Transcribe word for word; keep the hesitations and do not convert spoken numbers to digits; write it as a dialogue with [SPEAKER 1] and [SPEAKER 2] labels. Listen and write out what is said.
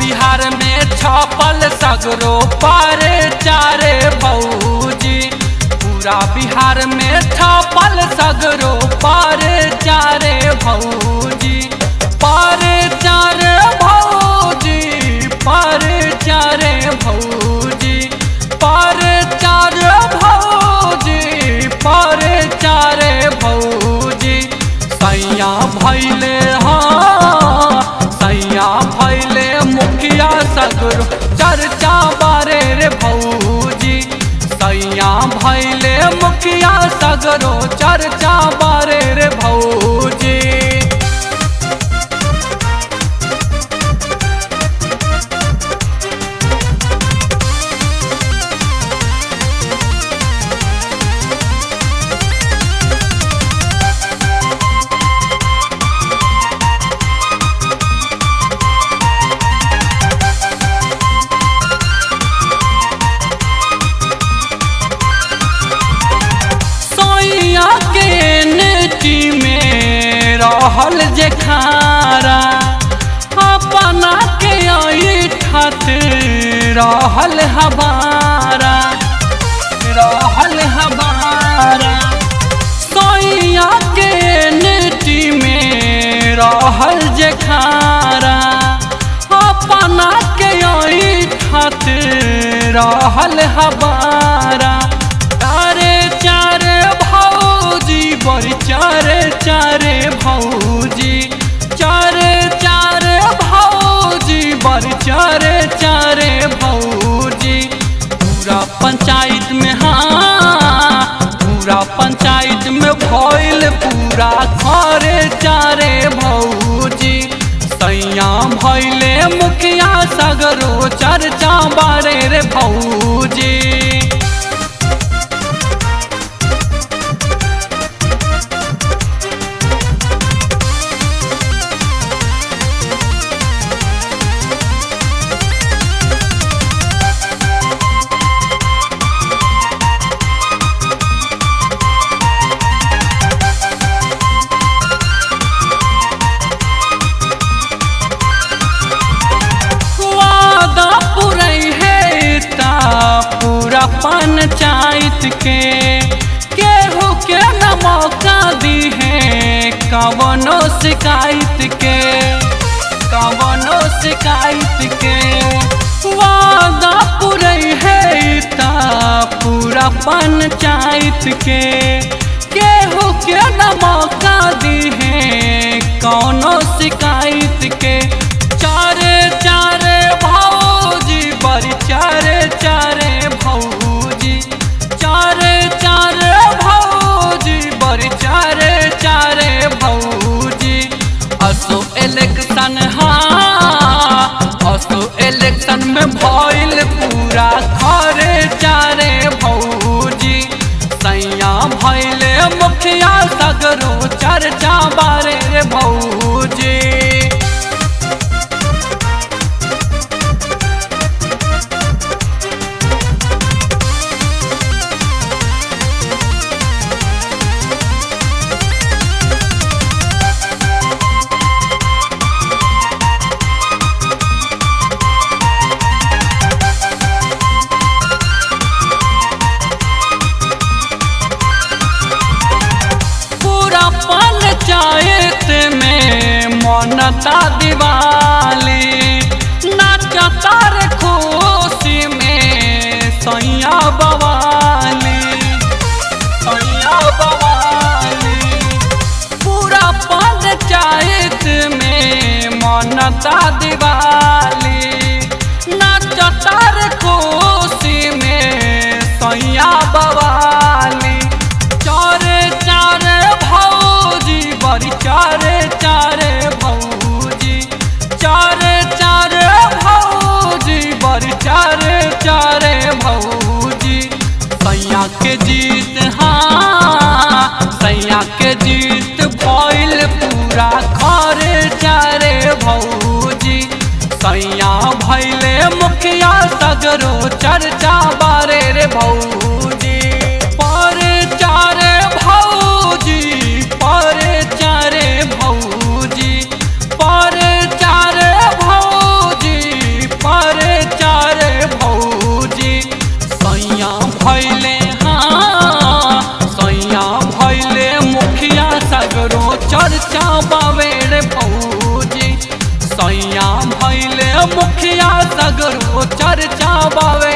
[SPEAKER 1] बिहार में छपल सगरो पारे चारे भौजी। पूरा बिहार में छपल सगरो पारे चारे भौजी। पारे चारे भौजी, पारे चारे भौजी, पारे चारे भौजी, पारे चारे भौजी। सैया भैले हाँ, सैया भैले मुखिया सगरो चर्चा बारे रे भौजी। सैया भैले मुखिया सगरो चर्चा बारे रे भौजी। रहल जे खारा अपना के ऐठत रहल हमारा, रहल हमारा। सैया के नेटी में रहल जे खारा अपना के ऐठत रहल हमारा। चारे चारे भौजी बड़ी चारे चारे भौजी, चारे चारे भौजी बड़ी चारे चारे भौजी। पूरा पंचायत में हाँ, पूरा पंचायत में भइल पूरा घरे चारे भौजी। सैया भइले मुखिया सगरो चर्चा बारे रे भौजी। पूरा पंचायत के केहू के न मौका दी है कवनो शिकायत के, कवनो शिकायत के। वादा पुरई है ता पूरा पंचायत के केहू के न मौका दी है कवनो शिकायत के। चारे चारे भौजी बड़ी चारे चारे भौजी, चारे चारे भौजी बड़ी चारे चारे भौजी। असो इलेक्शन हाँ, असो इलेक्शन में भइल पूरा घरे चारे भौजी। सैया भइले मुखिया सगरो चर्चा बारे रे भौजी। पंचायत में मनता दिवाली नाचता रे खुशी में सैया बवाली, सैया बवाली। पूरा पंचायत में मनता दिवाली नाचता रे खुशी में सैया बवाली। चारे चारे बड़ी चारे चारे भौजी, चारे चारे भौजी बड़ी चारे चारे भौजी। सैया के जीत हाँ, सैया के जीत भइल पूरा घरे चारे भौजी। सैया भइले मुखिया सगरो चर्चा बारे रे भौजी। पारे चारे भौजी, पारे चारे भौजी, पारे चारे भौजी, चर्चा बावे रे भौजी सैया भैले मुखिया सगरो चर्चा बावे